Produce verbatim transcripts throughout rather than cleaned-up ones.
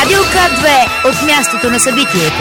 Радио К две от мястото на събитието.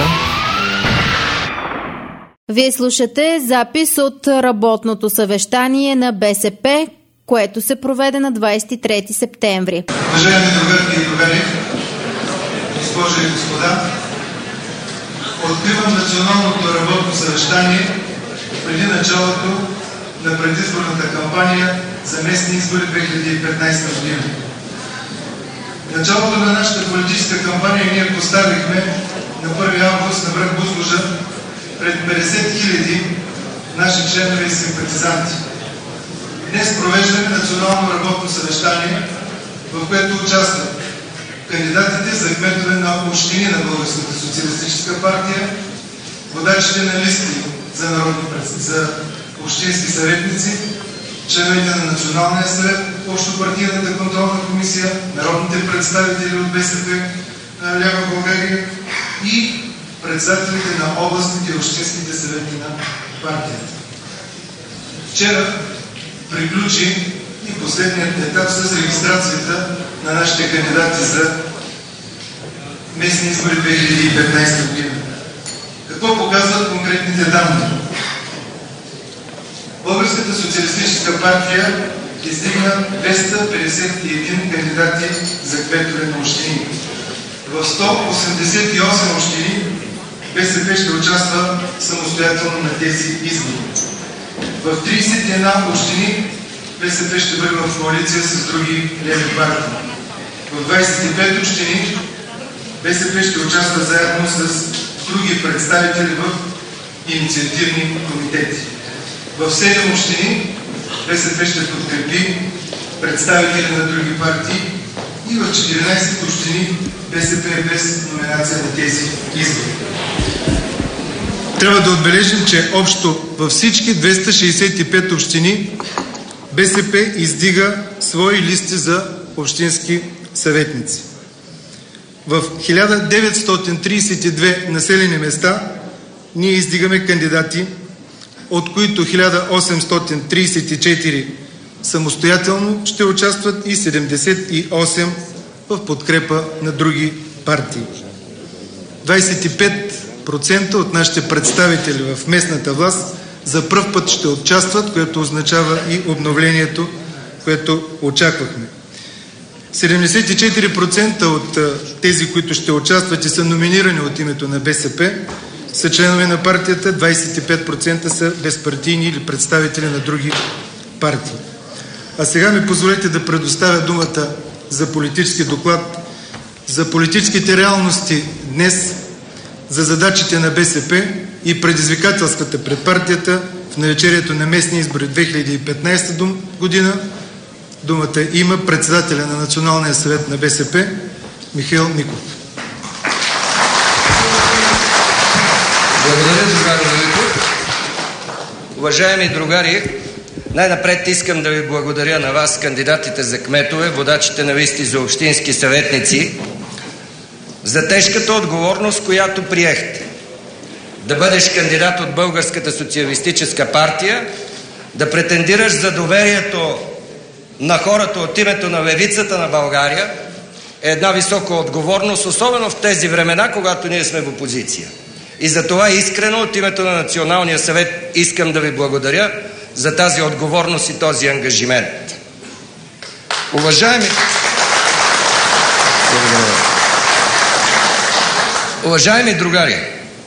Вие слушате запис от работното съвещание на БСП, което се проведе на двадесет и трети септември. Уважаеми другарки и другари, госпожи и господа, откривам националното работно съвещание преди началото на предизборната кампания за местни избори две хиляди и петнадесета година. В началото на нашата политическа кампания ние поставихме на първи август на връх Бузлуджа пред петдесет хиляди наши членове и симпатизанти. Днес провеждаме национално работно съвещание, в което участват кандидатите за кметове на общини на Българската социалистическа партия, водачите на листи за, народни, за общински съветници, членовете на Националния съвет, Общопартийната контролна комисия, народните представители от БСП Лява България и председателите на областните и общинските съвети на партията. Вчера приключи и последният етап с регистрацията на нашите кандидати за местни избори две хиляди и петнадесета година. Какво показват конкретните данни? Българската социалистическа партия издигна двеста петдесет и един кандидати за кметове на общини. В сто осемдесет и осем общини БСП ще участва самостоятелно на тези избори. В тридесет и една общини БСП ще бъде в коалиция с други леви партии. В двадесет и пет общини БСП ще участва заедно с други представители в инициативни комитети. В седем общини БСП ще подкрепи представители на други партии и в четиринадесет общини БСП е без номинация на тези избори. Трябва да отбележим, че общо във всички двеста шейсет и пет общини БСП издига свои листи за общински съветници. В хиляда деветстотин тридесет и две населени места ние издигаме кандидати, от които хиляда осемстотин тридесет и четири самостоятелно ще участват и седемдесет и осем в подкрепа на други партии. двадесет и пет процента от нашите представители в местната власт за пръв път ще участват, което означава и обновлението, което очаквахме. седемдесет и четири процента от тези, които ще участват и са номинирани от името на БСП, са членове на партията, двадесет и пет процента са безпартийни или представители на други партии. А сега ми позволете да предоставя думата за политически доклад, за политическите реалности днес, за задачите на БСП и предизвикателствата пред партията в навечерието на местни избори две хиляди и петнадесета година. Думата има председателя на Националния съвет на БСП Михаил Миков. Благодаря, другар Великов. Уважаеми другари, най-напред искам да ви благодаря на вас, кандидатите за кметове, водачите на листи за общински съветници, за тежката отговорност, която приехте. Да бъдеш кандидат от Българската социалистическа партия, да претендираш за доверието на хората от името на левицата на България е една висока отговорност, особено в тези времена, когато ние сме в опозиция. И за това искрено от името на Националния съвет искам да ви благодаря за тази отговорност и този ангажимент. Уважаеми... Уважаеми другари,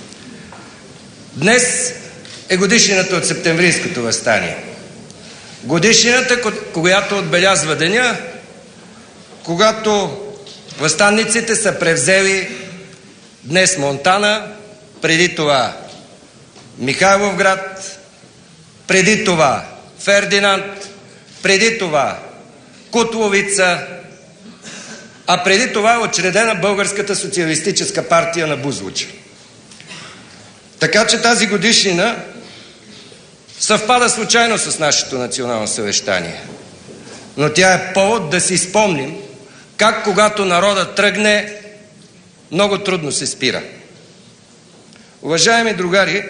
днес е годишнината от Септемврийското въстание. Годишнината, която отбелязва деня, когато въстанниците са превзели днес Монтана, преди това Михайловград, преди това Фердинанд, преди това Кутловица, а преди това е учредена Българската социалистическа партия на Бузлуджа. Така че тази годишнина съвпада случайно с нашето национално съвещание. Но тя е повод да си спомним как когато народът тръгне, много трудно се спира. Уважаеми другари,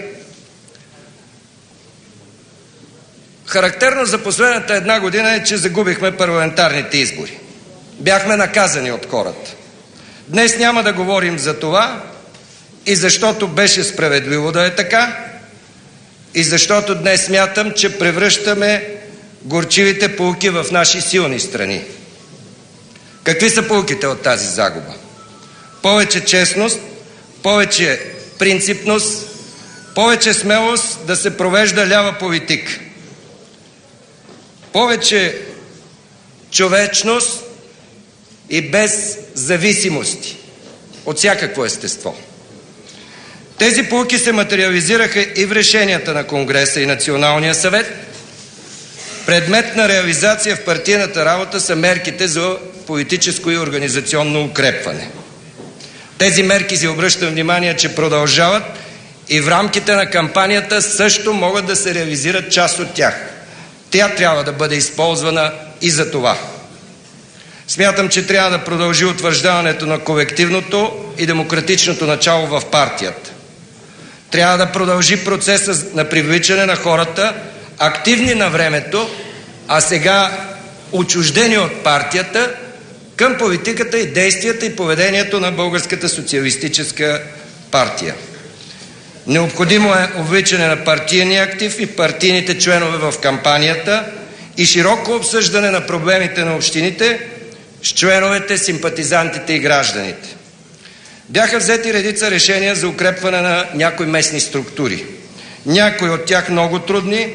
характерно за последната една година е, че загубихме парламентарните избори. Бяхме наказани от хората. Днес няма да говорим за това и защото беше справедливо да е така, и защото днес смятам, че превръщаме горчивите поуки в наши силни страни. Какви са поуките от тази загуба? Повече честност, повече принципност, повече смелост да се провежда лява политика. Повече човечност и без зависимости от всякакво естество. Тези поуки се материализираха и в решенията на Конгреса и Националния съвет. Предмет на реализация в партийната работа са мерките за политическо и организационно укрепване. Тези мерки, си обръщам внимание, че продължават и в рамките на кампанията също могат да се реализират част от тях. Тя трябва да бъде използвана и за това. Смятам, че трябва да продължи утвърждаването на колективното и демократичното начало в партията. Трябва да продължи процеса на привличане на хората, активни на времето, а сега отчуждени от партията, към политиката и действията и поведението на Българската социалистическа партия. Необходимо е увличане на партийния актив и партийните членове в кампанията и широко обсъждане на проблемите на общините с членовете, симпатизантите и гражданите. Бяха взети редица решения за укрепване на някои местни структури. Някои от тях много трудни,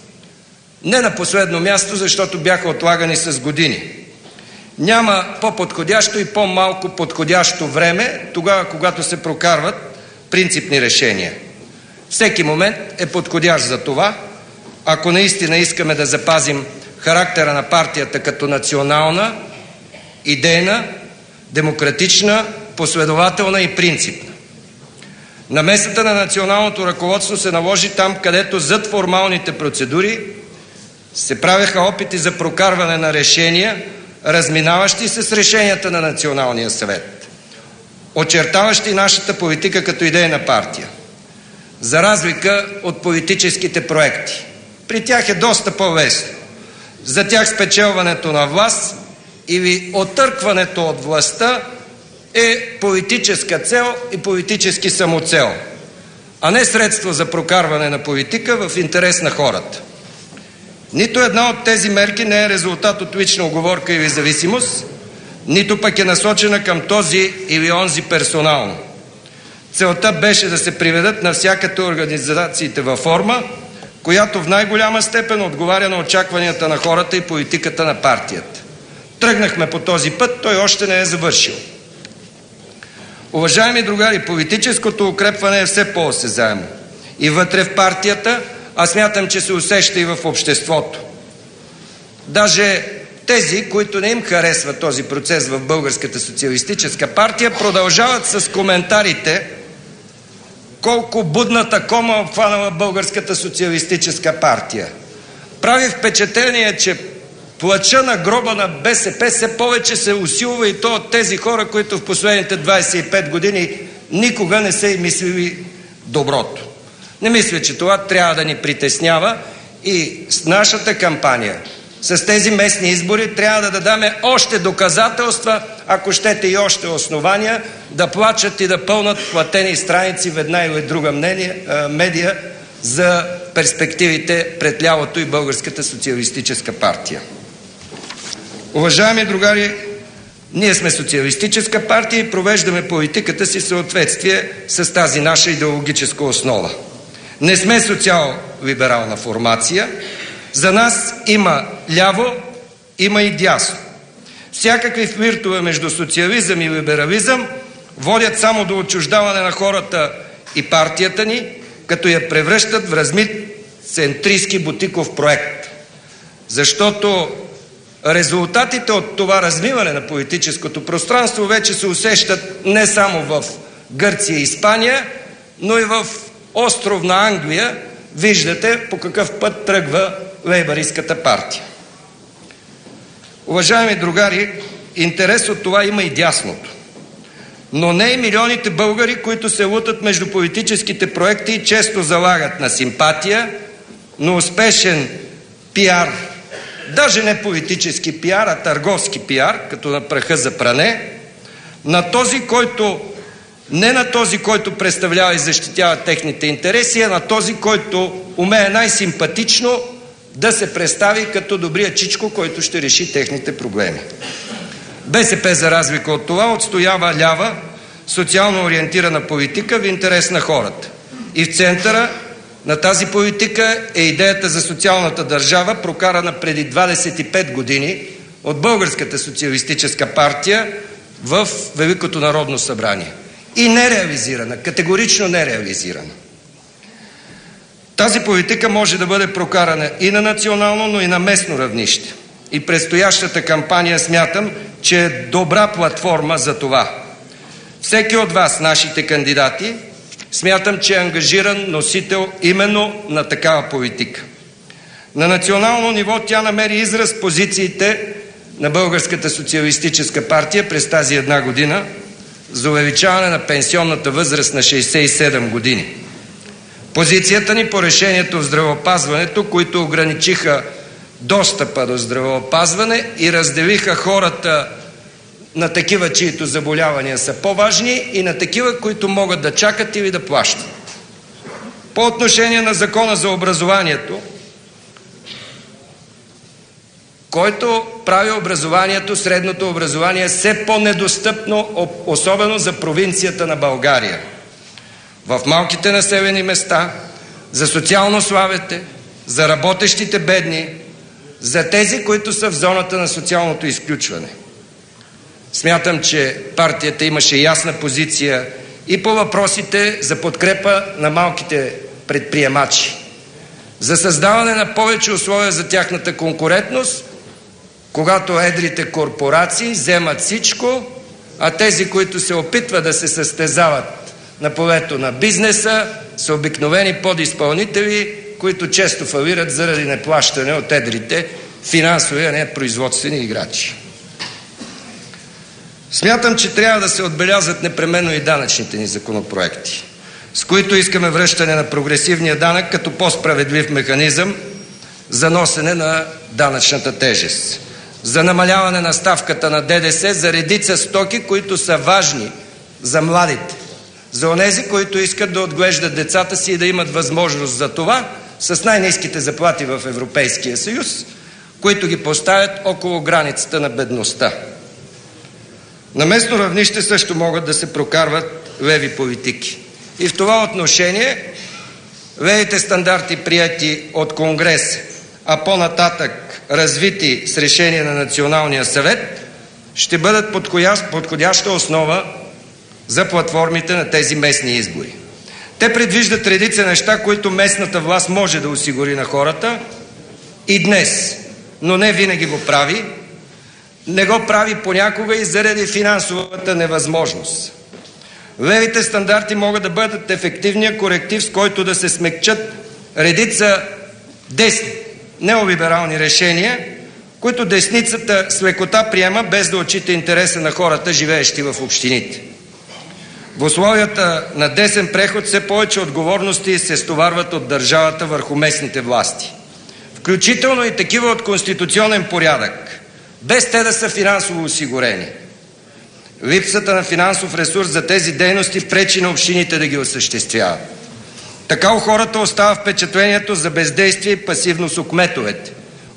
не на последно място, защото бяха отлагани с години. Няма по-подходящо и по-малко подходящо време, тогава, когато се прокарват принципни решения. Всеки момент е подходящ за това, ако наистина искаме да запазим характера на партията като национална, идейна, демократична, последователна и принципна. Намесата на националното ръководство се наложи там, където зад формалните процедури се правеха опити за прокарване на решения, разминаващи се с решенията на Националния съвет, очертаващи нашата политика като идейна партия, за разлика от политическите проекти. При тях е доста по-лесно. За тях спечелването на власт или оттъркването от властта е политическа цел и политически самоцел, а не средство за прокарване на политика в интерес на хората. Нито една от тези мерки не е резултат от лична уговорка или зависимост, нито пък е насочена към този или онзи персонално. Целта беше да се приведат навсякъде организациите във форма, която в най-голяма степен отговаря на очакванията на хората и политиката на партията. Тръгнахме по този път, той още не е завършил. Уважаеми другари, политическото укрепване е все по-осезаемо. И вътре в партията, а смятам, че се усеща и в обществото. Даже тези, които не им харесва този процес в Българската социалистическа партия, продължават с коментарите колко будната кома обхванала Българската социалистическа партия. Прави впечатление, че плача на гроба на БСП все повече се усилва и то от тези хора, които в последните двадесет и пет години никога не са и мислили доброто. Не мисля, че това трябва да ни притеснява и с нашата кампания, с тези местни избори трябва да дадаме още доказателства, ако щете и още основания, да плачат и да пълнат платени страници в една или друга мнение, медия за перспективите пред лявото и Българската социалистическа партия. Уважаеми другари, ние сме социалистическа партия и провеждаме политиката си в съответствие с тази наша идеологическа основа. Не сме социал-либерална формация. За нас има ляво, има и дясно. Всякакви флиртове между социализъм и либерализъм водят само до отчуждаване на хората и партията ни, като я превръщат в размит центристски бутиков проект. Защото резултатите от това размиване на политическото пространство вече се усещат не само в Гърция и Испания, но и в островна Англия. Виждате по какъв път тръгва лейбъристската партия. Уважаеми другари, интерес от това има и дясното. Но не и милионите българи, които се лутат между политическите проекти и често залагат на симпатия, но успешен пиар, даже не политически пиар, а търговски пиар, като на праха за пране, На този, който, не на този, който представлява и защитява техните интереси, а на този, който умее най-симпатично да се представи като добрия чичко, който ще реши техните проблеми. БСП, за разлика от това, отстоява лява, социално ориентирана политика в интерес на хората. И в центъра на тази политика е идеята за социалната държава, прокарана преди двадесет и пет години от Българската социалистическа партия в Великото народно събрание. И нереализирана, категорично нереализирана. Тази политика може да бъде прокарана и на национално, но и на местно равнище. И предстоящата кампания смятам, че е добра платформа за това. Всеки от вас, нашите кандидати, смятам, че е ангажиран носител именно на такава политика. На национално ниво тя намери израз позициите на Българската социалистическа партия през тази една година за увеличаване на пенсионната възраст на шейсет и седем години. Позицията ни по решението в здравеопазването, които ограничиха достъпа до здравеопазване и разделиха хората на такива, чието заболявания са по-важни, и на такива, които могат да чакат или да плащат. По отношение на Закона за образованието, който прави образованието, средното образование, все по-недостъпно, особено за провинцията на България. В малките населени места, за социално слабите, за работещите бедни, за тези, които са в зоната на социалното изключване. Смятам, че партията имаше ясна позиция и по въпросите за подкрепа на малките предприемачи, за създаване на повече условия за тяхната конкурентност, когато едрите корпорации вземат всичко, а тези, които се опитват да се състезават на полето на бизнеса, са обикновени подизпълнители, които често фалират заради неплащане от едрите финансови, а не производствени играчи. Смятам, че трябва да се отбелязват непременно и данъчните ни законопроекти, с които искаме връщане на прогресивния данък като по-справедлив механизъм за носене на данъчната тежест, за намаляване на ставката на ДДС за редица стоки, които са важни за младите, за онези, които искат да отглеждат децата си и да имат възможност за това с най-ниските заплати в Европейския съюз, които ги поставят около границата на бедността. На местно равнище също могат да се прокарват леви политики. И в това отношение левите стандарти, прияти от Конгрес, а по-нататък развити с решение на Националния съвет, ще бъдат подходяща основа за платформите на тези местни избори. Те предвиждат редица неща, които местната власт може да осигури на хората и днес, но не винаги го прави. Не го прави понякога и заради финансовата невъзможност. Левите стандарти могат да бъдат ефективния коректив, с който да се смекчат редица десни, неолиберални решения, които десницата с лекота приема, без да отчита интереса на хората, живеещи в общините. В условията на десен преход все повече отговорности се стоварват от държавата върху местните власти. Включително и такива от конституционен порядък, без те да са финансово осигурени. Липсата на финансов ресурс за тези дейности пречи на общините да ги осъществяват. Така у хората остава впечатлението за бездействие и пасивност у кметовете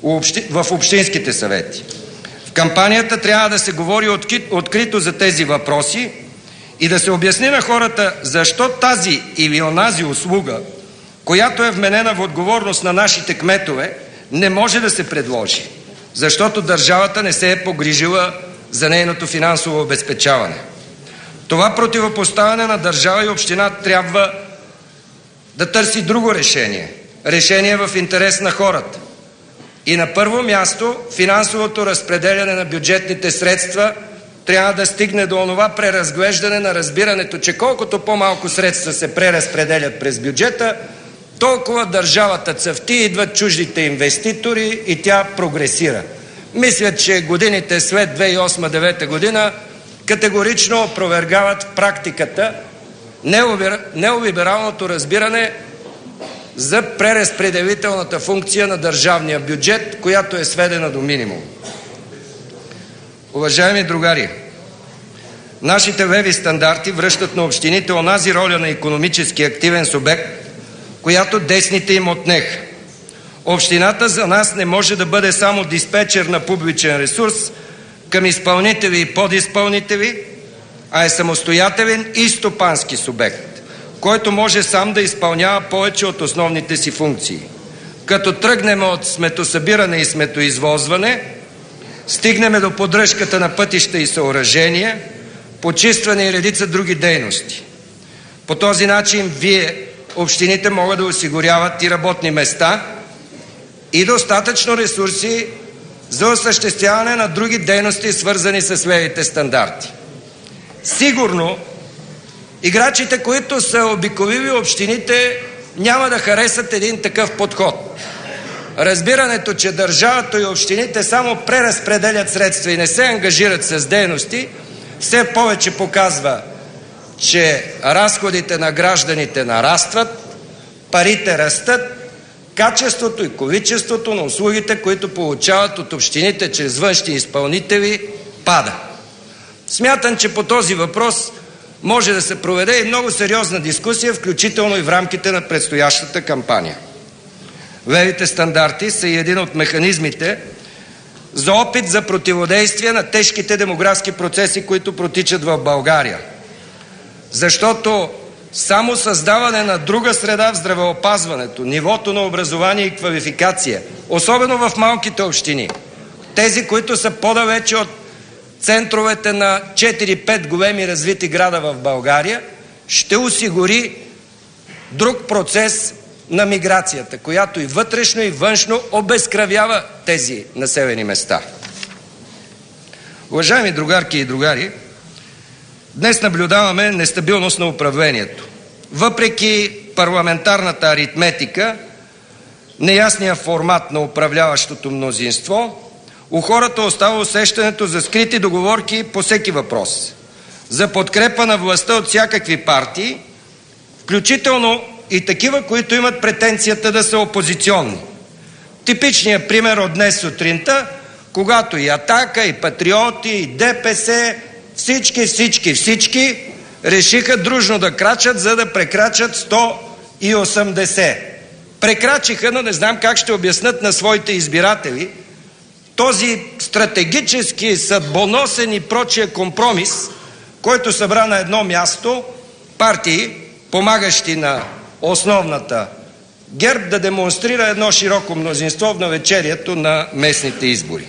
в общинските съвети. В кампанията трябва да се говори открито за тези въпроси и да се обясни на хората защо тази или онази услуга, която е вменена в отговорност на нашите кметове, не може да се предложи, защото държавата не се е погрижила за нейното финансово обезпечаване. Това противопоставяне на държава и община трябва да търси друго решение. Решение в интерес на хората. И на първо място, финансовото разпределяне на бюджетните средства трябва да стигне до онова преразглеждане на разбирането, че колкото по-малко средства се преразпределят през бюджета, толкова държавата цъфти, идват чуждите инвеститори и тя прогресира. Мисля, че годините след две хиляди и осма - две хиляди и девета година категорично опровергават практиката, неолибералното разбиране за преразпределителната функция на държавния бюджет, която е сведена до минимум. Уважаеми другари, Нашите леви стандарти връщат на общините онази роля на икономически активен субект, която десните им отнеха. Общината за нас не може да бъде само диспетчер на публичен ресурс към изпълнители и подизпълнители, а е самостоятелен и стопански субект, който може сам да изпълнява повече от основните си функции. Като тръгнем от сметосъбиране и сметоизвозване, стигнем до поддръжката на пътища и съоръжения, почистване и редица други дейности. По този начин вие, общините, могат да осигуряват и работни места и достатъчно ресурси за осъществяване на други дейности, свързани с левите стандарти. Сигурно играчите, които са обиколили общините, няма да харесат един такъв подход. Разбирането, че държавата и общините само преразпределят средства и не се ангажират с дейности, все повече показва, че разходите на гражданите нарастват, парите растат, качеството и количеството на услугите, които получават от общините чрез външни изпълнители, пада. Смятам, че по този въпрос може да се проведе и много сериозна дискусия, включително и в рамките на предстоящата кампания. Левите стандарти са и един от механизмите за опит за противодействие на тежките демографски процеси, които протичат в България. Защото само създаване на друга среда в здравеопазването, нивото на образование и квалификация, особено в малките общини, тези, които са по-далече от центровете на четири-пет големи развити града в България, ще осигури друг процес на миграцията, която и вътрешно, и външно обезкръвява тези населени места. Уважаеми другарки и другари, днес наблюдаваме нестабилност на управлението. Въпреки парламентарната аритметика, неясния формат на управляващото мнозинство, у хората остава усещането за скрити договорки по всеки въпрос, за подкрепа на властта от всякакви партии, включително и такива, които имат претенцията да са опозиционни. Типичният пример от днес сутринта, когато и Атака, и Патриоти, и ДПС, всички, всички, всички решиха дружно да крачат, за да прекрачат сто и осемдесет. Прекрачиха, но не знам как ще обяснат на своите избиратели този стратегически, съдбоносен и прочия компромис, който събра на едно място партии, помагащи на основната ГЕРБ, да демонстрира едно широко мнозинство в навечерието на местните избори.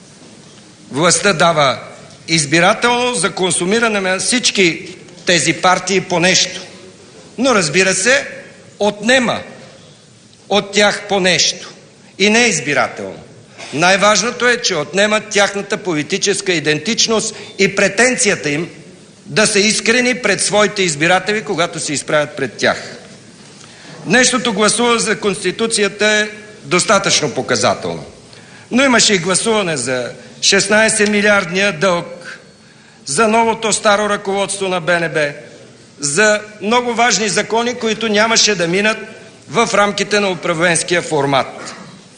Властта дава избирателно за консумиране на всички тези партии по нещо. Но разбира се, отнема от тях по нещо. И не избирателно. Най-важното е, че отнемат тяхната политическа идентичност и претенцията им да са искрени пред своите избиратели, когато се изправят пред тях. Днешното гласуване за Конституцията е достатъчно показателно. Но имаше и гласуване за шестнайсет милиардния дълг, за новото старо ръководство на Б Н Б, за много важни закони, които нямаше да минат в рамките на управленския формат.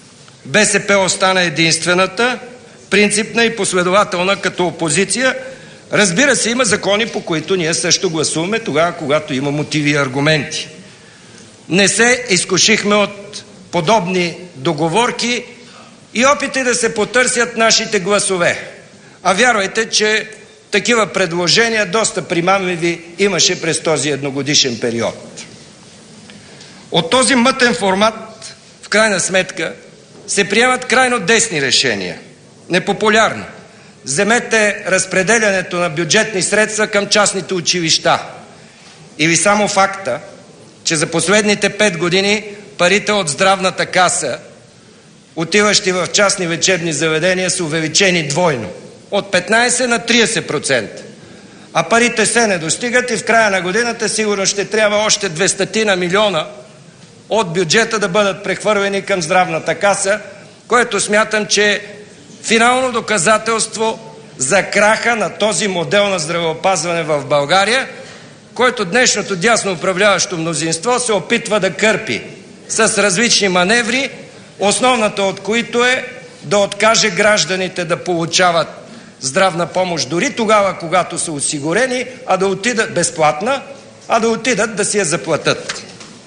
Б С П остана единствената, принципна и последователна като опозиция. Разбира се, има закони, по които ние също гласуваме тогава, когато има мотиви и аргументи. Не се изкушихме от подобни договорки и опити да се потърсят нашите гласове. А вярвайте, че такива предложения доста примамливи имаше през този едногодишен период. От този мътен формат, в крайна сметка, се приемат крайно десни решения. Непопулярни. Вземете разпределянето на бюджетни средства към частните училища. Или само факта, че за последните пет години парите от здравната каса, отиващи в частни лечебни заведения, са увеличени двойно. От петнайсет на трийсет процента. А парите се не достигат и в края на годината сигурно ще трябва още двеста милиона от бюджета да бъдат прехвърлени към здравната каса, което смятам, че е финално доказателство за краха на този модел на здравеопазване в България, който днешното дясно управляващо мнозинство се опитва да кърпи с различни маневри, основната от които е да откаже гражданите да получават здравна помощ, дори тогава, когато са осигурени, а да отидат безплатна, а да отидат да си я заплатят.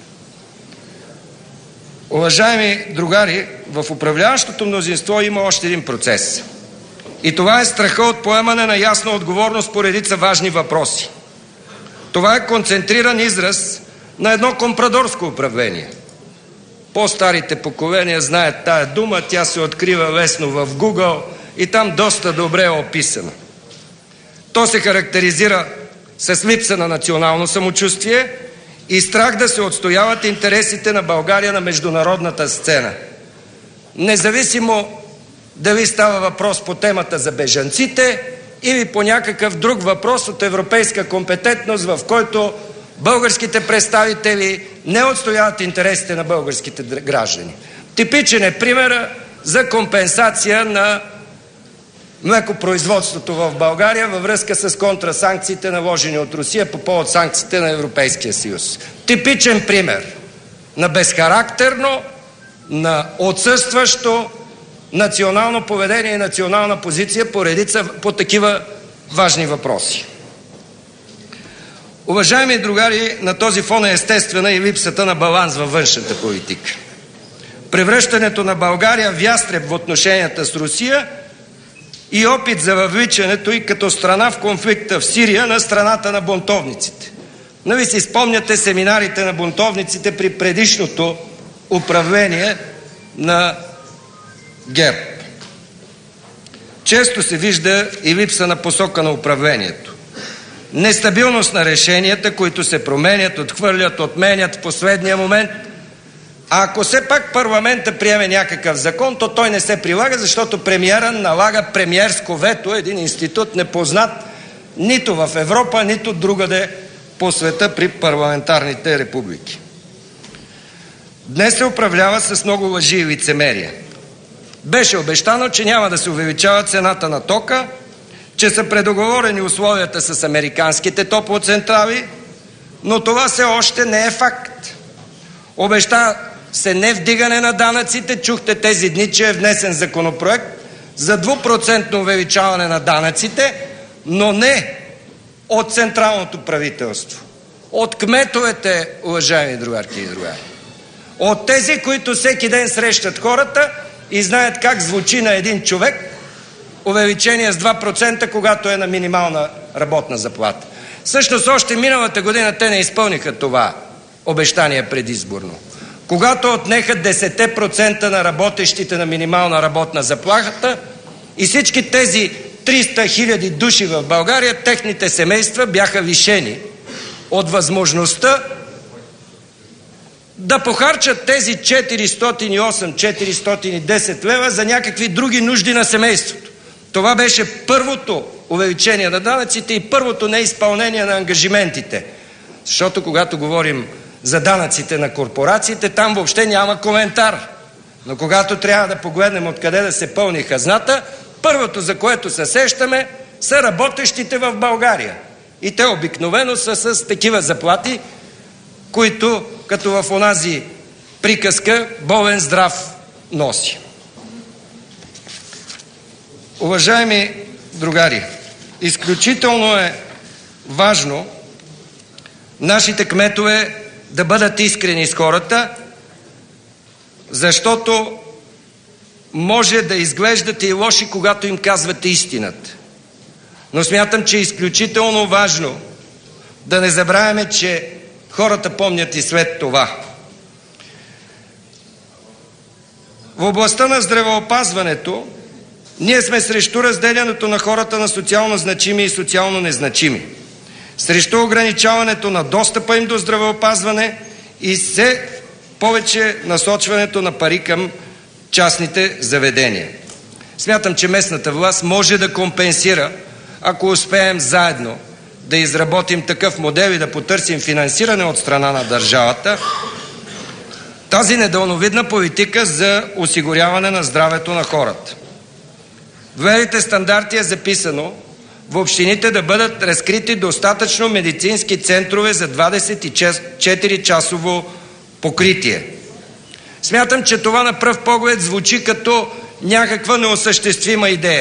Уважаеми другари, в управляващото мнозинство има още един процес. И това е страха от поемане на ясна отговорност по редица важни въпроси. Това е концентриран израз на едно компрадорско управление. По-старите поколения знаят тая дума, тя се открива лесно в Google и там доста добре е описана. То се характеризира с липса на национално самочувствие и страх да се отстояват интересите на България на международната сцена. Независимо дали става въпрос по темата за бежанците или по някакъв друг въпрос от европейска компетентност, в който българските представители не отстояват интересите на българските граждани. Типичен е примера за компенсация на млекопроизводството в България във връзка с контрасанкциите, наложени от Русия по повод санкциите на Европейския съюз. Типичен пример на безхарактерно, на отсъстващо национално поведение и национална позиция по редица, по такива важни въпроси. Уважаеми другари, на този фон е естествена и липсата на баланс във външната политика. Превръщането на България в ястреб в отношенията с Русия и опит за въвличането и като страна в конфликта в Сирия на страната на бунтовниците. Нали си спомняте семинарите на бунтовниците при предишното управление на ГЕРБ. Често се вижда и липса на посока на управлението. Нестабилност на решенията, които се променят, отхвърлят, отменят в последния момент. А ако все пак парламента приеме някакъв закон, то той не се прилага, защото премиера налага премиерско вето, един институт непознат нито в Европа, нито другаде по света при парламентарните републики. Днес се управлява с много лъжи и лицемерие. Беше обещано, че няма да се увеличава цената на тока, че са предоговорени условията с американските топлоцентрали, но това все още не е факт. Обеща се не вдигане на данъците. Чухте тези дни, че е внесен законопроект за двупроцентно увеличаване на данъците, но не от централното правителство. От кметовете, уважаеми другарки и другари. От тези, които всеки ден срещат хората и знаят как звучи на един човек увеличение с два процента, когато е на минимална работна заплата. Всъщност още миналата година те не изпълниха това обещание предизборно. Когато отнеха десет процента на работещите на минимална работна заплата и всички тези триста хиляди души в България, техните семейства бяха лишени от възможността да похарчат тези четиристотин и осем - четиристотин и десет лева за някакви други нужди на семейството. Това беше първото увеличение на данъците и първото неизпълнение на ангажиментите. Защото когато говорим за данъците на корпорациите, там въобще няма коментар. Но когато трябва да погледнем откъде да се пълни хазната, първото, за което се сещаме, са работещите в България. И те обикновено са с такива заплати, които, като в онази приказка, болен здрав носи. Уважаеми другари, изключително е важно нашите кметове да бъдат искрени с хората, защото може да изглеждате и лоши, когато им казвате истината. Но смятам, че е изключително важно да не забравяме, че хората помнят и след това. В областта на здравеопазването ние сме срещу разделянето на хората на социално значими и социално незначими, срещу ограничаването на достъпа им до здравеопазване и все повече насочването на пари към частните заведения. Смятам, че местната власт може да компенсира, ако успеем заедно да изработим такъв модел и да потърсим финансиране от страна на държавата, тази недалновидна политика за осигуряване на здравето на хората. В новите стандарти е записано в общините да бъдат разкрити достатъчно медицински центрове за двадесет и четири часово покритие. Смятам, че това на пръв поглед звучи като някаква неосъществима идея.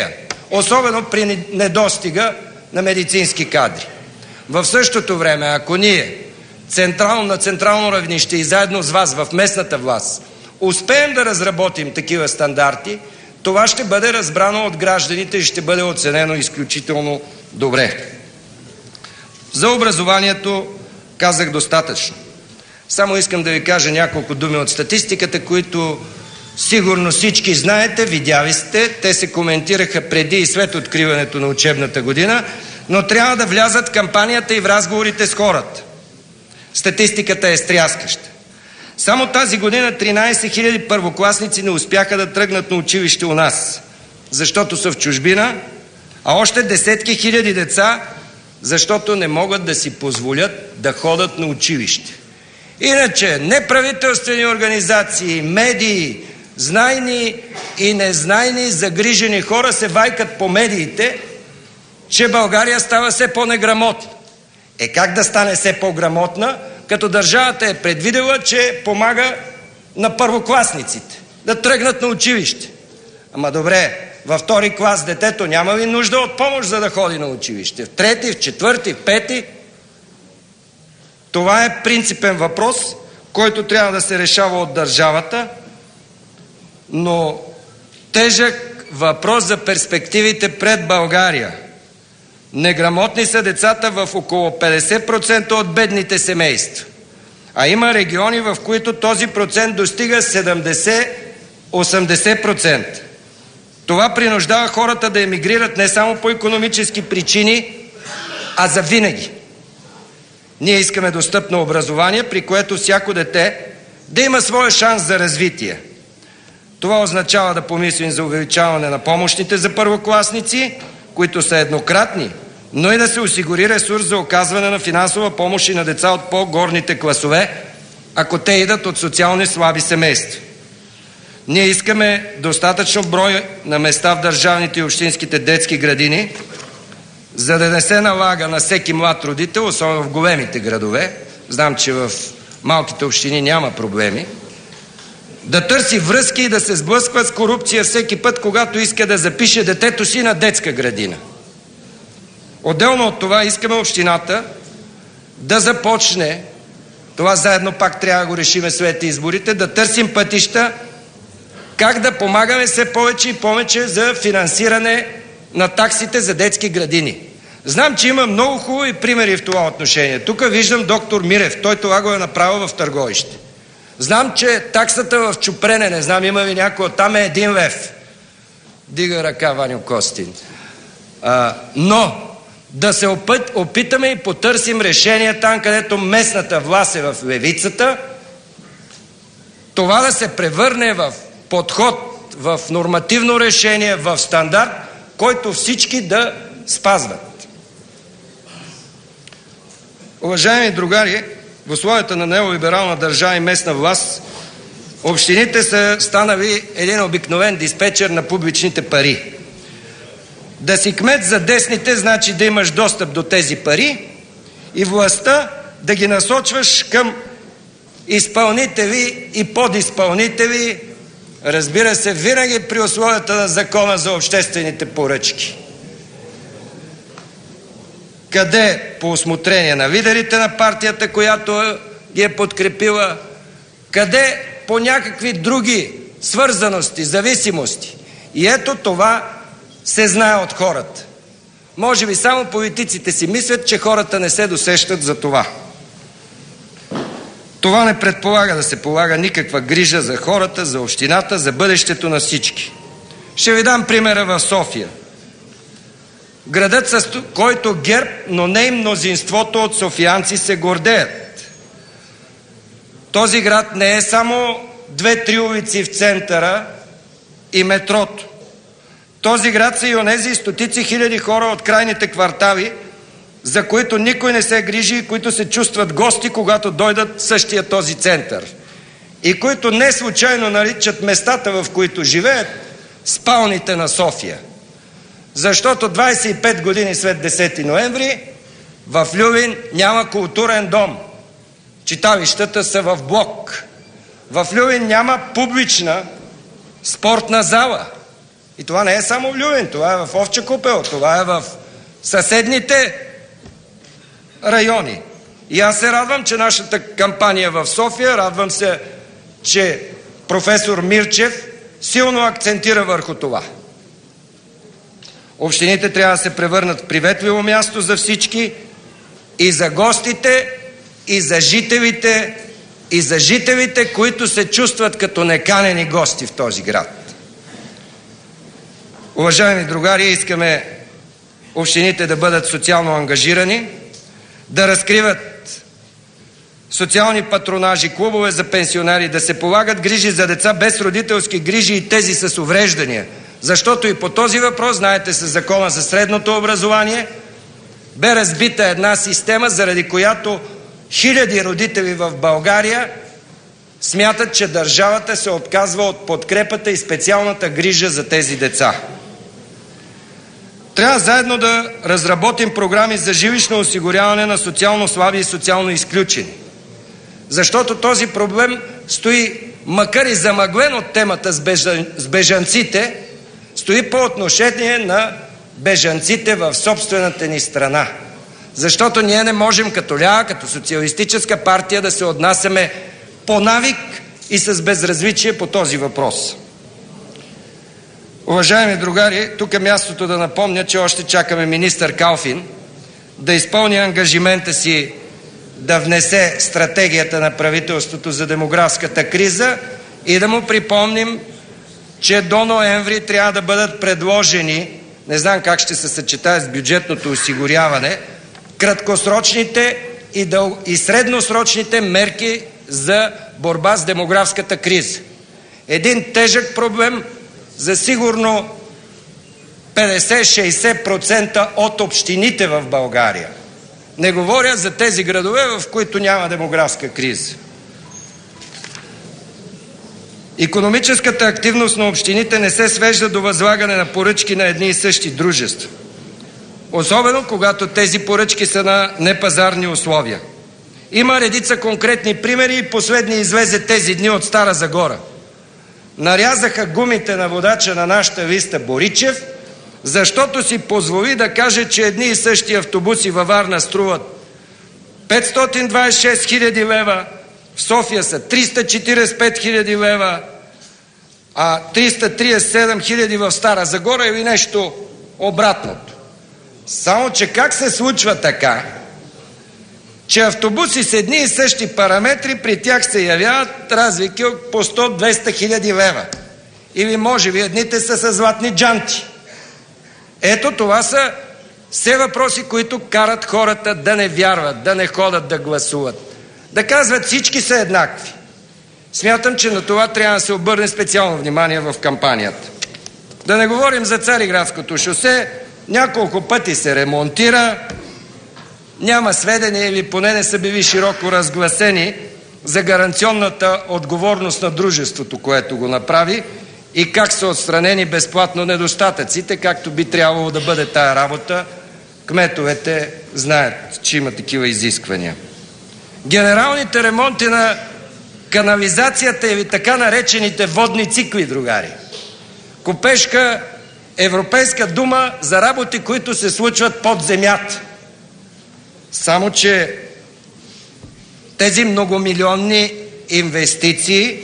особено при недостига на медицински кадри. В същото време, ако ние централно, на централно равнище и заедно с вас в местната власт успеем да разработим такива стандарти, това ще бъде разбрано от гражданите и ще бъде оценено изключително добре. За образованието казах достатъчно. Само искам да ви кажа няколко думи от статистиката, които сигурно всички знаете, видяли сте. Те се коментираха преди и след откриването на учебната година, но трябва да влязат в кампанията и в разговорите с хората. Статистиката е стряскаща. Само тази година тринайсет хиляди първокласници не успяха да тръгнат на училище у нас, защото са в чужбина, а още десетки хиляди деца, защото не могат да си позволят да ходят на училище. Иначе неправителствени организации, медии, знайни и незнайни загрижени хора се вайкат по медиите, че България става все по-неграмотна. Е как да стане все по-грамотна, като държавата е предвидела, че помага на първокласниците да тръгнат на училище? Ама добре, във втори клас детето няма ли нужда от помощ, за да ходи на училище? В трети, в четвърти, в пети? Това е принципен въпрос, който трябва да се решава от държавата, но тежък въпрос за перспективите пред България. Неграмотни са децата в около петдесет процента от бедните семейства. А има региони, в които този процент достига седемдесет до осемдесет процента. Това принуждава хората да емигрират не само по икономически причини, а за винаги. Ние искаме достъпно образование, при което всяко дете да има своя шанс за развитие. Това означава да помислим за увеличаване на помощите за първокласници, които са еднократни, но и да се осигури ресурс за оказване на финансова помощ и на деца от по-горните класове, ако те идат от социални слаби семейства. Ние искаме достатъчно брой на места в държавните и общинските детски градини, за да не се налага на всеки млад родител, особено в големите градове, знам, че в малките общини няма проблеми, да търси връзки и да се сблъсква с корупция всеки път, когато иска да запише детето си на детска градина. Отделно от това искаме общината да започне, това заедно пак трябва да го решиме след изборите, да търсим пътища как да помагаме все повече и повече за финансиране на таксите за детски градини. Знам, че има много хубави примери в това отношение. Тук виждам доктор Мирев, той това го е направил в Търговище. Знам, че таксата в Чупрене, не знам има ли някой, там е един лев. Дига ръка, Ваню Костин. А, но да се опит, опитаме и потърсим решение там, където местната власт е в левицата, това да се превърне в подход, в нормативно решение, в стандарт, който всички да спазват. Уважаеми другари, в условията на неолиберална държава и местна власт, общините са станали един обикновен диспетчер на публичните пари. Да си кмет за десните значи да имаш достъп до тези пари и властта да ги насочваш към изпълнители и подизпълнители, разбира се, винаги при условията на Закона за обществените поръчки. Къде по усмотрение на лидерите на партията, която ги е подкрепила, къде по някакви други свързаности, зависимости. И ето това се знае от хората. Може би само политиците си мислят, че хората не се досещат за това. Това не предполага да се полага никаква грижа за хората, за общината, за бъдещето на всички. Ще ви дам примера в София. Градът, с който ГЕРБ, но не и мнозинството от софиянци се гордеят. Този град не е само две-три улици в центъра и метрото. Този град са и онези стотици хиляди хора от крайните квартали, за които никой не се грижи и които се чувстват гости, когато дойдат в същия този център. И които не случайно наричат местата, в които живеят, спалните на София. Защото двадесет и пет години след десети ноември в Люлин няма културен дом. Читалищата са в блок. В Люлин няма публична спортна зала. И това не е само в Люлин, това е в Овча купел, това е в съседните райони. И аз се радвам, че нашата кампания в София, радвам се, че професор Мирчев силно акцентира върху това. Общините трябва да се превърнат в приветливо място за всички, и за гостите, и за жителите, и за жителите, които се чувстват като неканени гости в този град. Уважаеми другари, искаме общините да бъдат социално ангажирани, да разкриват социални патронажи, клубове за пенсионери, да се полагат грижи за деца без родителски грижи и тези с увреждания. Защото и по този въпрос, знаете, със Закона за средното образование, бе разбита една система, заради която хиляди родители в България смятат, че държавата се отказва от подкрепата и специалната грижа за тези деца. Трябва заедно да разработим програми за жилищно осигуряване на социално слаби и социално изключени. Защото този проблем стои, макар и замъглен от темата с, бежан... с бежанците, стои по отношение на бежанците в собствената ни страна. Защото ние не можем като лява, като социалистическа партия да се отнасяме по навик и с безразличие по този въпрос. Уважаеми другари, тук е мястото да напомня, че още чакаме министър Калфин да изпълни ангажимента си да внесе стратегията на правителството за демографската криза и да му припомним, че до ноември трябва да бъдат предложени, не знам как ще се съчетае с бюджетното осигуряване, краткосрочните и, дъл... и средносрочните мерки за борба с демографската криза. Един тежък проблем за сигурно петдесет-шейсет процента от общините в България. Не говоря за тези градове, в които няма демографска криза. Икономическата активност на общините не се свежда до възлагане на поръчки на едни и същи дружества. Особено когато тези поръчки са на непазарни условия. Има редица конкретни примери и последни излезе тези дни от Стара Загора. Нарязаха гумите на водача на нашата Виста Боричев, защото си позволи да каже, че едни и същи автобуси във Варна струват петстотин двадесет и шест хиляди лева, в София са триста четиридесет и пет хиляди лева, а триста тридесет и седем хиляди в Стара Загора или нещо обратното. Само че как се случва така, че автобуси с едни и същи параметри, при тях се явяват разлики от по сто до двеста хиляди лева? Или може би едните са с златни джанти? Ето това са все въпроси, които карат хората да не вярват, да не ходят да гласуват. Да казват, всички са еднакви. Смятам, че на това трябва да се обърне специално внимание в кампанията. Да не говорим за Цариградското шосе, няколко пъти се ремонтира, няма сведения или поне не са били широко разгласени за гаранционната отговорност на дружеството, което го направи и как са отстранени безплатно недостатъците, както би трябвало да бъде тая работа. Кметовете знаят, че има такива изисквания. Генералните ремонти на канализацията или така наречените водни цикли, другари. Купешка европейска дума за работи, които се случват под земята. Само че тези многомилионни инвестиции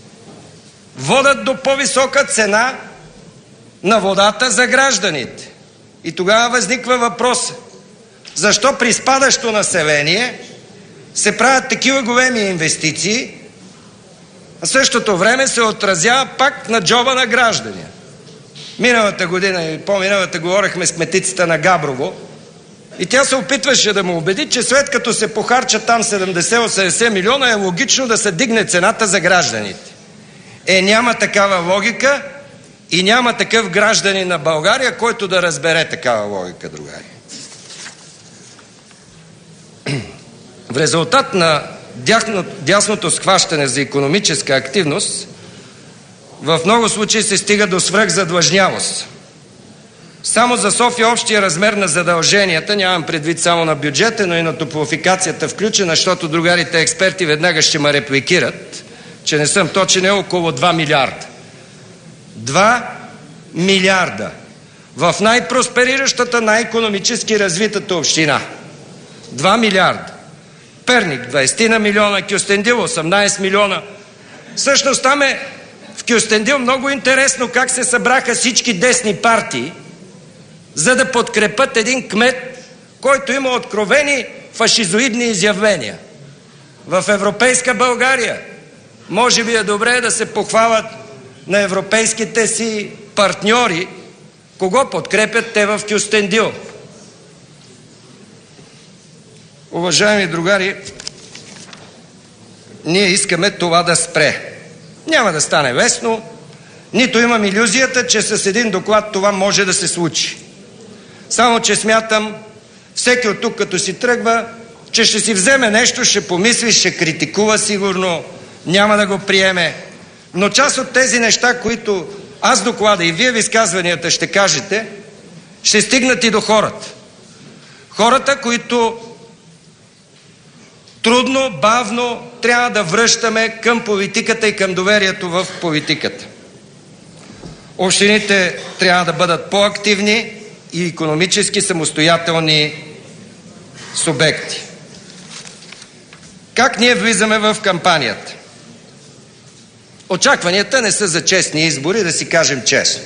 водят до по-висока цена на водата за гражданите. И тогава възниква въпрос: защо при спадащо население се правят такива големи инвестиции, а в същото време се отразява пак на джоба на граждания? Миналата година и по-миналата говорихме с кметицата на Габрово и тя се опитваше да му убеди, че след като се похарчат там седемдесет-осемдесет милиона, е логично да се дигне цената за гражданите. Е, няма такава логика и няма такъв гражданин на България, който да разбере такава логика, другари. В резултат на дясно, дясното схващане за икономическа активност, в много случаи се стига до свръхзадлъжнявост. Само за София общия размер на задълженията, нямам предвид само на бюджета, но и на топлофикацията включена, защото другарите експерти веднага ще ме репликират, че не съм точен, е около два милиарда. два милиарда в най-проспериращата, най-икономически развитата община. два милиарда. Перник двайсет на милиона, Кюстендил осемнайсет милиона. Всъщност там е в Кюстендил много интересно как се събраха всички десни партии, за да подкрепят един кмет, който има откровени фашизоидни изявления. В европейска България може би е добре да се похвалят на европейските си партньори, кого подкрепят те в Кюстендил. Уважаеми другари, ние искаме това да спре. Няма да стане лесно, нито имам илюзията, че с един доклад това може да се случи. Само че смятам, всеки от тук като си тръгва, че ще си вземе нещо, ще помисли, ще критикува сигурно, няма да го приеме. Но част от тези неща, които аз доклада и вие в изказванията ще кажете, ще стигнат и до хората. Хората, които трудно, бавно трябва да връщаме към политиката и към доверието в политиката. Общините трябва да бъдат по-активни и икономически самостоятелни субекти. Как ние влизаме в кампанията? Очакванията не са за честни избори, да си кажем честно.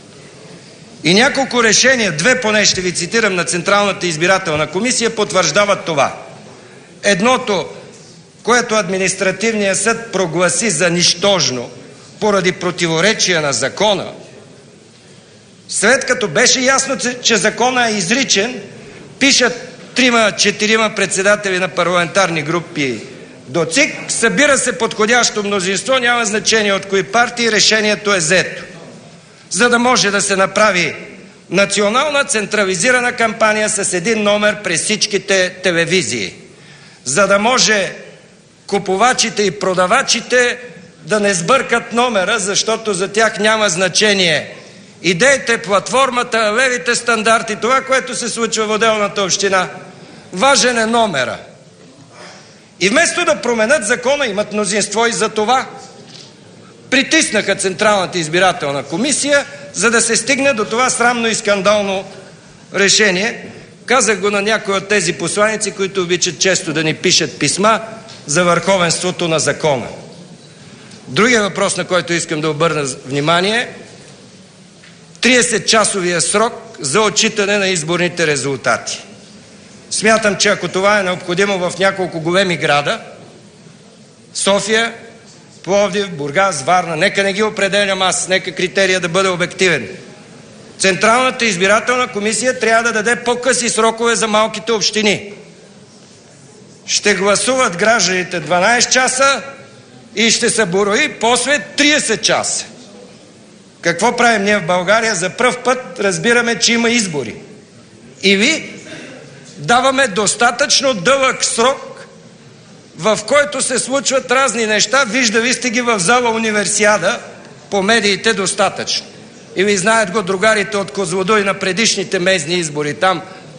И няколко решения, две поне ще ви цитирам, на Централната избирателна комисия потвърждават това. Едното, което административният съд прогласи за нищожно поради противоречия на закона, след като беше ясно, че закона е изричен, пишат трима-четирима председатели на парламентарни групи до ЦИК, събира се подходящо мнозинство, няма значение от кои партии, решението е взето. За да може да се направи национална централизирана кампания с един номер през всичките телевизии. За да може купувачите и продавачите да не сбъркат номера, защото за тях няма значение идеите, платформата, левите стандарти, това, което се случва в отделната община. Важен е номера. И вместо да променят закона, имат мнозинство и за това. Притиснаха Централната избирателна комисия, за да се стигне до това срамно и скандално решение. Казах го на някои от тези посланици, които обичат често да ни пишат писма за върховенството на закона. Другия въпрос, на който искам да обърна внимание, тридесетчасовия срок за отчитане на изборните резултати. Смятам, че ако това е необходимо в няколко големи града, София, Пловдив, Бургас, Варна, нека не ги определям аз, нека критерия да бъде обективен. Централната избирателна комисия трябва да даде по-къси срокове за малките общини. Ще гласуват гражданите дванайсет часа и ще се брои после тридесет часа. Какво правим ние в България? За пръв път разбираме, че има избори. Или даваме достатъчно дълъг срок, в който се случват разни неща. Виждали сте ги в зала Универсиада по медиите достатъчно. Или знаят го другарите от Козлодуй на предишните местни избори. Там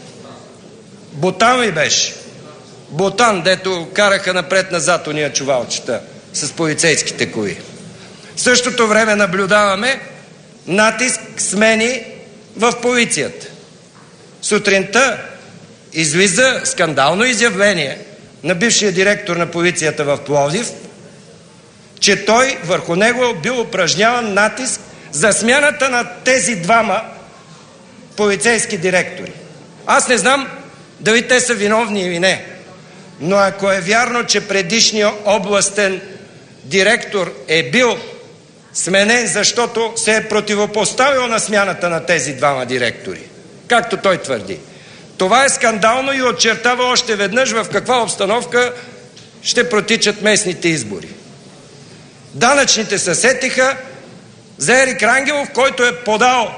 Ботан ли беше? Ботан, дето караха напред-назад уния чувалчета с полицейските коли. В същото време наблюдаваме натиск, смени в полицията. Сутринта излиза скандално изявление на бившия директор на полицията в Пловдив, че той върху него бил упражняван натиск за смяната на тези двама полицейски директори. Аз не знам дали те са виновни или не, но ако е вярно, че предишният областен директор е бил сменен, защото се е противопоставил на смяната на тези двама директори, както той твърди, това е скандално и очертава още веднъж в каква обстановка ще протичат местните избори. Данъчните се сетиха за Ерик Рангелов, който е подал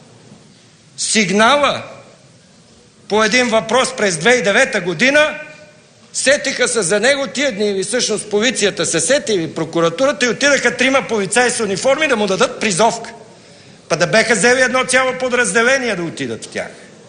сигнала по един въпрос през две хиляди и девета година, сетиха се за него тия дни, или всъщност полицията се сети, или прокуратурата, и отидаха трима полицаи с униформи да му дадат призовка. Па да беха взели едно цяло подразделение да отидат в тях.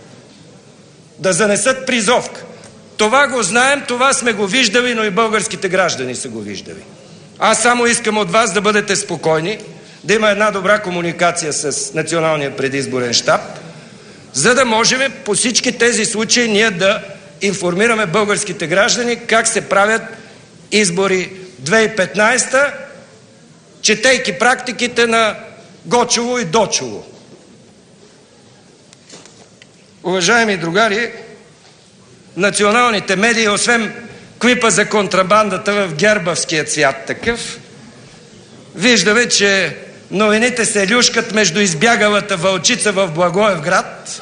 Да занесат призовка. Това го знаем, това сме го виждали, но и българските граждани са го виждали. Аз само искам от вас да бъдете спокойни, да има една добра комуникация с Националния предизборен щаб, за да можем по всички тези случаи ние да информираме българските граждани как се правят избори две хиляди и петнадесета, четейки практиките на Гочоолу и Дочоолу. Уважаеми другари, националните медии, освен клипа за контрабандата в гербавския цвят такъв, виждаме, че новините се люшкат между избягалата вълчица в Благоевград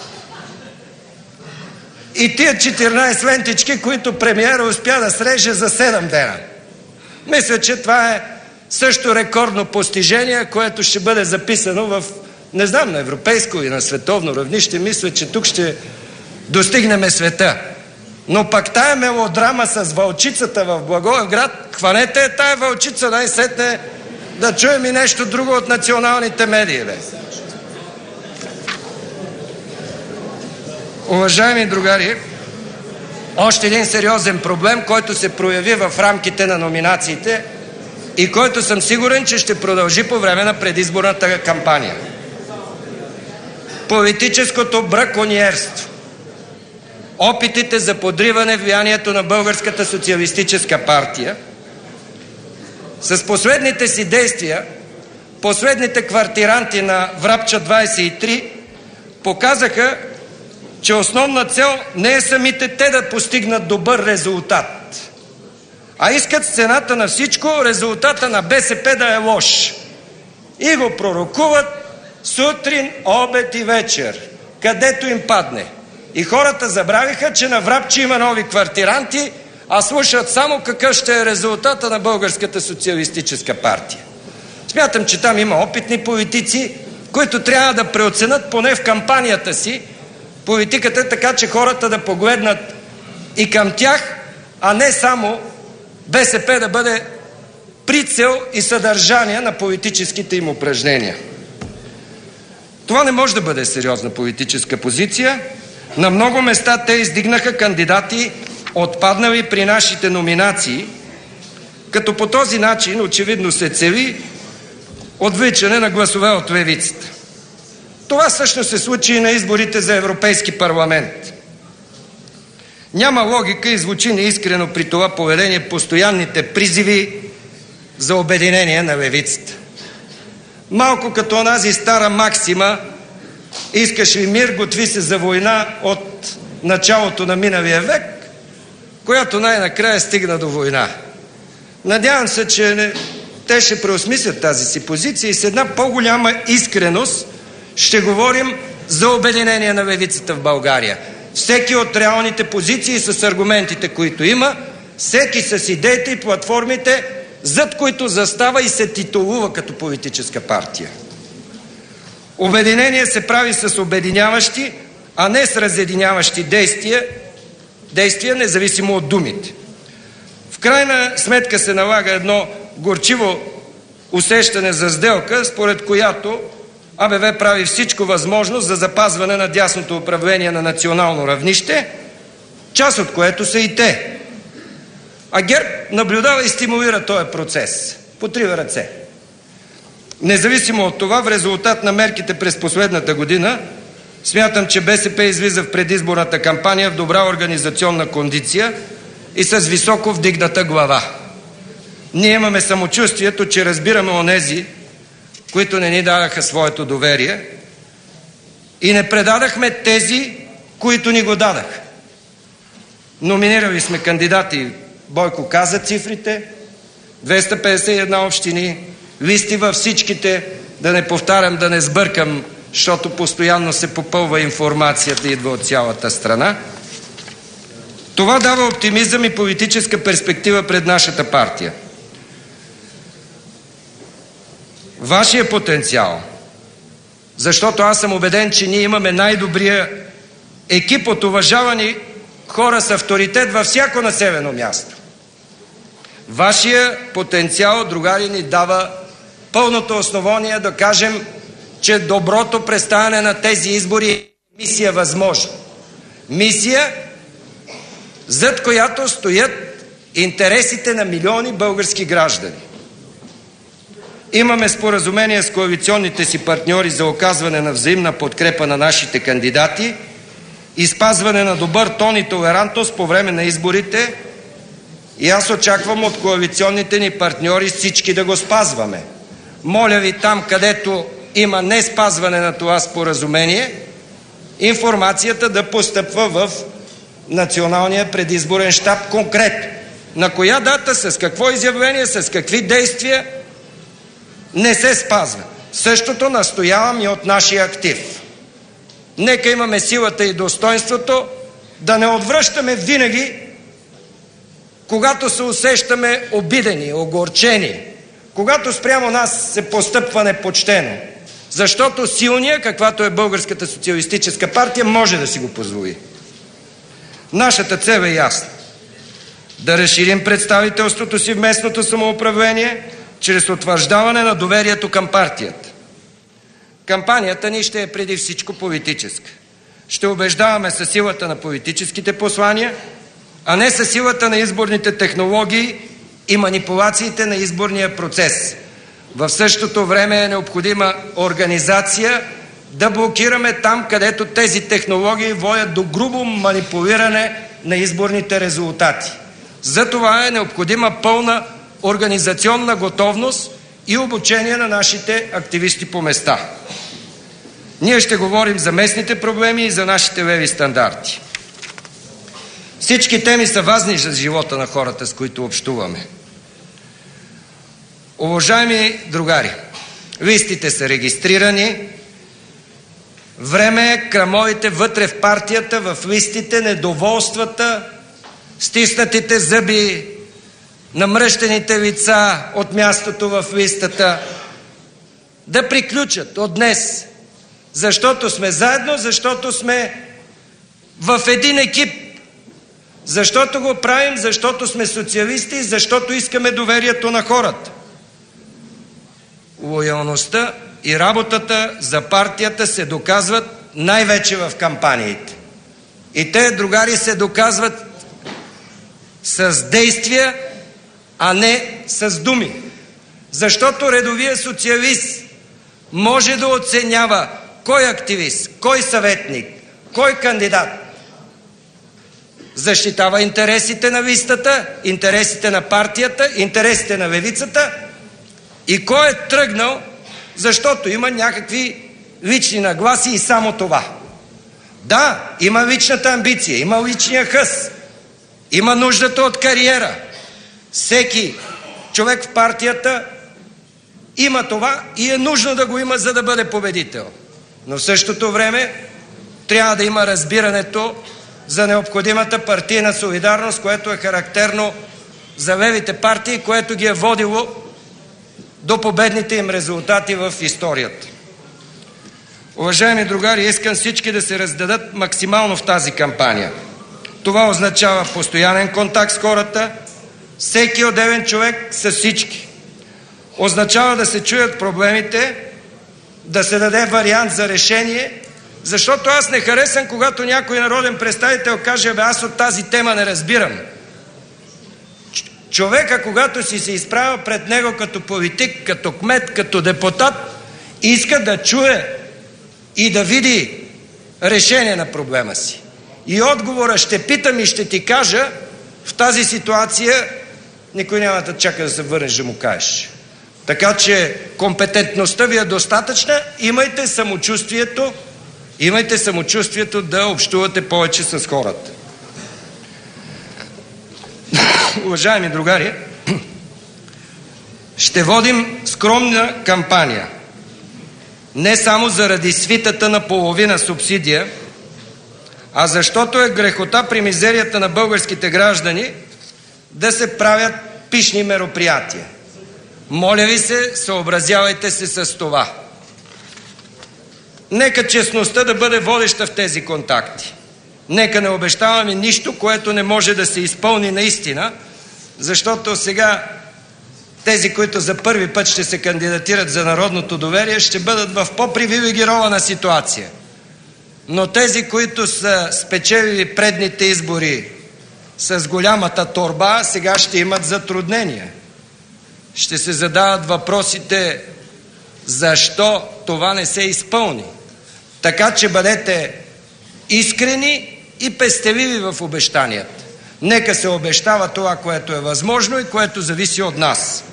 и тия четиринадесет лентички, които премиера успя да среже за седем дена. Мисля, че това е също рекордно постижение, което ще бъде записано в, не знам, на европейско и на световно равнище. Мисля, че тук ще достигнем света. Но пак тая мелодрама с вълчицата в Благоевград, хванете тая вълчица, най-сетне да чуем и нещо друго от националните медии. Бе. Уважаеми другари, още един сериозен проблем, който се прояви в рамките на номинациите и който съм сигурен, че ще продължи по време на предизборната кампания. Политическото браконьерство. Опитите за подриване влиянието на Българската социалистическа партия. С последните си действия, последните квартиранти на Врабча двадесет и три показаха, че основна цел не е самите те да постигнат добър резултат, а искат с цената на всичко резултата на БСП да е лош. И го пророкуват сутрин, обед и вечер, където им падне. И хората забравиха, че на Врабча има нови квартиранти, а слушат само какъв ще е резултата на Българската социалистическа партия. Смятам, че там има опитни политици, които трябва да преоценят поне в кампанията си политиката, така че хората да погледнат и към тях, а не само БСП да бъде прицел и съдържание на политическите им упражнения. Това не може да бъде сериозна политическа позиция. На много места те издигнаха кандидати, отпаднали при нашите номинации, като по този начин очевидно се цели отвличане на гласове от левицата. Това всъщност се случи и на изборите за Европейски парламент. Няма логика и звучи неискрено при това поведение постоянните призиви за обединение на левицата. Малко като онази стара максима: искаш ли мир, готви се за война, от началото на миналия век, която най-накрая стигна до война. Надявам се, че не, те ще преосмислят тази си позиция и с една по-голяма искреност ще говорим за обединение на левицата в България. Всеки от реалните позиции с аргументите, които има, всеки с идеите и платформите, зад които застава и се титулува като политическа партия. Обединение се прави с обединяващи, а не с разединяващи действия, действия независимо от думите. В крайна сметка се налага едно горчиво усещане за сделка, според която А Б В прави всичко възможно за запазване на дясното управление на национално равнище, част от което са и те. А ГЕРБ наблюдава и стимулира този процес. Потрива ръце. Независимо от това, в резултат на мерките през последната година, смятам, че БСП излиза в предизборната кампания в добра организационна кондиция и с високо вдигната глава. Ние имаме самочувствието, че разбираме онези, които не ни дадаха своето доверие, и не предадахме тези, които ни го дадаха. Номинирали сме кандидати, Бойко каза цифрите, двеста петдесет и една общини, листи във всичките, да не повтарям, да не сбъркам, защото постоянно се попълва информацията и идва от цялата страна. Това дава оптимизъм и политическа перспектива пред нашата партия. Вашия потенциал, защото аз съм убеден, че ние имаме най-добрия екип от уважавани хора с авторитет във всяко населено място. Вашия потенциал, другари, ни дава пълното основание да кажем, че доброто представяне на тези избори е мисия възможна. Мисия, зад която стоят интересите на милиони български граждани. Имаме споразумение с коалиционните си партньори за оказване на взаимна подкрепа на нашите кандидати и спазване на добър тон и толерантност по време на изборите. И аз очаквам от коалиционните ни партньори всички да го спазваме. Моля ви, там където има не спазване на това споразумение, информацията да постъпва в Националния предизборен щаб конкретно. На коя дата, с какво изявление, с какви действия не се спазва. Същото настоявам и от нашия актив. Нека имаме силата и достоинството да не отвръщаме винаги, когато се усещаме обидени, огорчени, когато спрямо нас се постъпва непочтено. Защото силният, каквато е Българската социалистическа партия, може да си го позволи. Нашата цел е ясна. Да разширим представителството си в местното самоуправление чрез утвърждаване на доверието към партията. Кампанията ни ще е преди всичко политическа. Ще убеждаваме със силата на политическите послания, а не със силата на изборните технологии и манипулациите на изборния процес. В същото време е необходима организация да блокираме там, където тези технологии водят до грубо манипулиране на изборните резултати. За това е необходима пълна организационна готовност и обучение на нашите активисти по места. Ние ще говорим за местните проблеми и за нашите леви стандарти. Всички теми са важни за живота на хората, с които общуваме. Уважаеми другари, листите са регистрирани. Време е крамолите вътре в партията, в листите, недоволствата, стиснатите зъби, намръщените лица от мястото в листата да приключат от днес. Защото сме заедно, защото сме в един екип. Защото го правим, защото сме социалисти, защото искаме доверието на хората. Лоялността и работата за партията се доказват най-вече в кампаниите. И те, другари, се доказват с действия, а не с думи. Защото редовия социалист може да оценява кой активист, кой съветник, кой кандидат защитава интересите на листата, интересите на партията, интересите на левицата и кой е тръгнал, защото има някакви лични нагласи и само това. Да, има личната амбиция, има личния хъс, има нуждата от кариера. Всеки човек в партията има това и е нужно да го има, за да бъде победител. Но в същото време трябва да има разбирането за необходимата партийна солидарност, което е характерно за левите партии, което ги е водило до победните им резултати в историята. Уважаеми другари, искам всички да се раздадат максимално в тази кампания. Това означава постоянен контакт с хората, всеки отделен човек с всички. Означава да се чуят проблемите, да се даде вариант за решение, защото аз не харесвам, когато някой народен представител каже: бе, аз от тази тема не разбирам. Човека, когато си се изправя пред него като политик, като кмет, като депутат, иска да чуе и да види решение на проблема си. И отговора ще питам и ще ти кажа, в тази ситуация никой няма да чака да се върнеш да му кажеш. Така че компетентността ви е достатъчна, имайте самочувствието, имайте самочувствието да общувате повече с хората. Уважаеми другари, ще водим скромна кампания. Не само заради свитата на половина субсидия, а защото е грехота при мизерията на българските граждани да се правят пищни мероприятия. Моля ви се, съобразявайте се с това. Нека честността да бъде водеща в тези контакти. Нека не обещаваме нищо, което не може да се изпълни наистина, защото сега тези, които за първи път ще се кандидатират за народното доверие, ще бъдат в по-привилегирована ситуация. Но тези, които са спечелили предните избори с голямата торба, сега ще имат затруднения. ще се задават въпросите защо това не се изпълни. Така че бъдете искрени и пестеливи в обещанията. Нека се обещава това, което е възможно и което зависи от нас.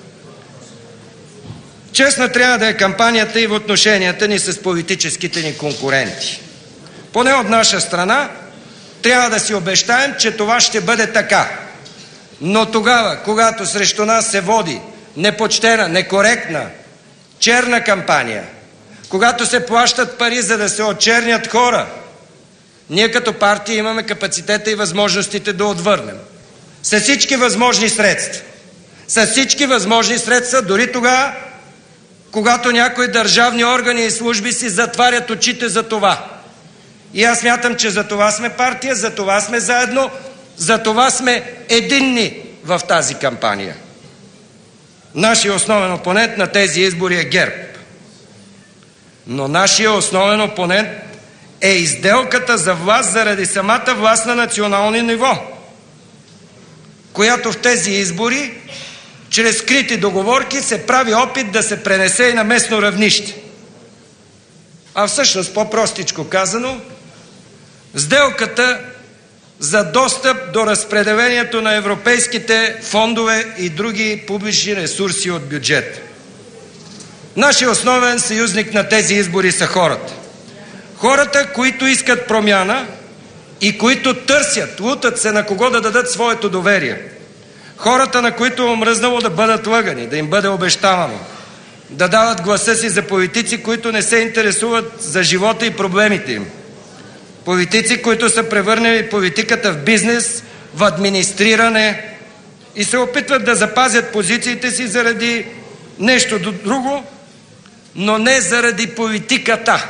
Честна трябва да е кампанията и в отношенията ни с политическите ни конкуренти. Поне от наша страна трябва да си обещаем, че това ще бъде така. Но тогава, когато срещу нас се води непочтена, некоректна, черна кампания, когато се плащат пари, за да се очернят хора, ние като партия имаме капацитета и възможностите да отвърнем. С всички възможни средства. С всички възможни средства, дори тогава, когато някои държавни органи и служби си затварят очите за това. И аз смятам, че за това сме партия, за това сме заедно, за това сме единни в тази кампания. Нашият основен опонент на тези избори е ГЕРБ. Но нашият основен опонент е изделката за власт заради самата власт на национално ниво, която в тези избори, чрез скрити договорки, се прави опит да се пренесе и на местно равнище. А всъщност, по-простичко казано, сделката за достъп до разпределението на европейските фондове и други публични ресурси от бюджета. Нашият основен съюзник на тези избори са хората. Хората, които искат промяна и които търсят, лутат се на кого да дадат своето доверие. Хората, на които е омръзнало да бъдат лъгани, да им бъде обещавано, да дават гласа си за политици, които не се интересуват за живота и проблемите им. Политици, които са превърнали политиката в бизнес, в администриране и се опитват да запазят позициите си заради нещо друго, но не заради политиката.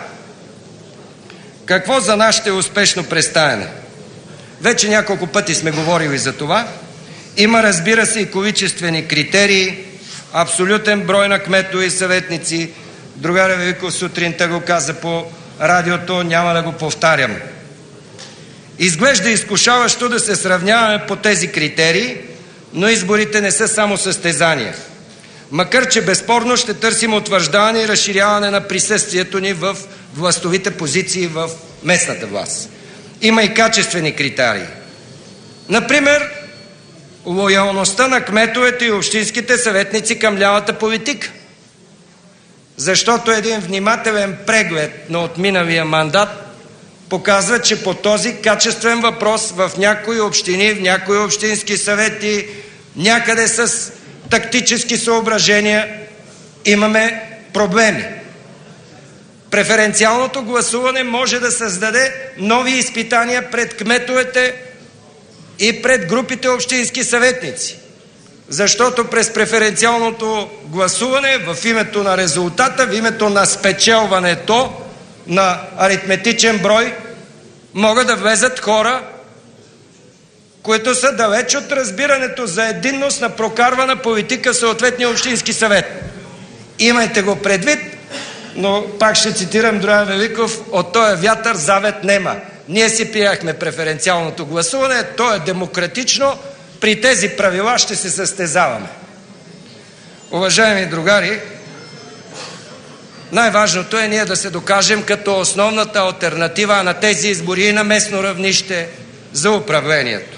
Какво за нас ще е успешно представяне? Вече няколко пъти сме говорили за това. Има, разбира се, и количествени критерии, абсолютен брой на кметове и съветници. Другаря Великов сутринта го каза по радиото, няма да го повтарям. Изглежда изкушаващо да се сравняваме по тези критерии, но изборите не са само състезания. Макар че безспорно ще търсим утвърждаване и разширяване на присъствието ни в властовите позиции в местната власт. Има и качествени критерии. Например, лоялността на кметовете и общинските съветници към лявата политика. Защото един внимателен преглед на отминалия мандат показва, че по този качествен въпрос в някои общини, в някои общински съвети, някъде с тактически съображения имаме проблеми. Преференциалното гласуване може да създаде нови изпитания пред кметовете и пред групите общински съветници. Защото през преференциалното гласуване в името на резултата, в името на спечелването на аритметичен брой могат да влезат хора, които са далеч от разбирането за единност на прокарвана политика в съответния общински съвет. Имайте го предвид, но пак ще цитирам Дроян Великов: от този вятър завет нема. Ние си пияхме преференциалното гласуване, то е демократично, при тези правила ще се състезаваме. Уважаеми другари, най-важното е ние да се докажем като основната алтернатива на тези избори и на местно равнище за управлението.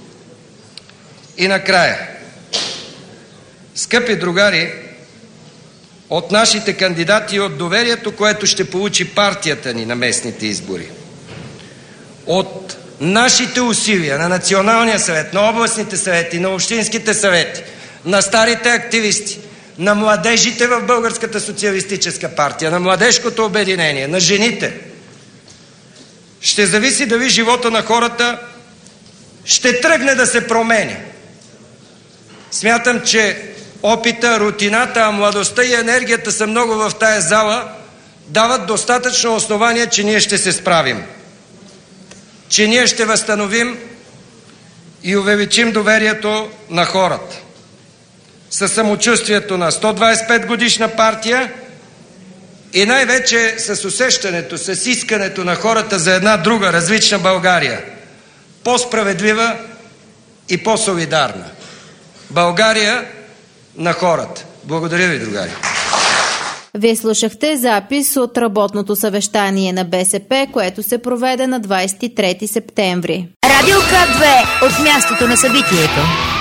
И накрая, скъпи другари, от нашите кандидати и от доверието, което ще получи партията ни на местните избори, от нашите усилия на Националния съвет, на областните съвети, на общинските съвети, на старите активисти, на младежите в Българската социалистическа партия, на младежкото обединение, на жените, ще зависи дали живота на хората ще тръгне да се променя. Смятам, че опита, рутината, а младостта и енергията са много в тая зала, дават достатъчно основание, че ние ще се справим. Че ние ще възстановим и увеличим доверието на хората. Със самочувствието на сто двадесет и пет годишна партия и най-вече с усещането, с искането на хората за една друга, различна България. По-справедлива и по-солидарна. България, на хората. Благодаря ви, другари. Вие слушахте запис от работното съвещание на БСП, което се проведе на двадесет и трети септември. Радио К две от мястото на събитието.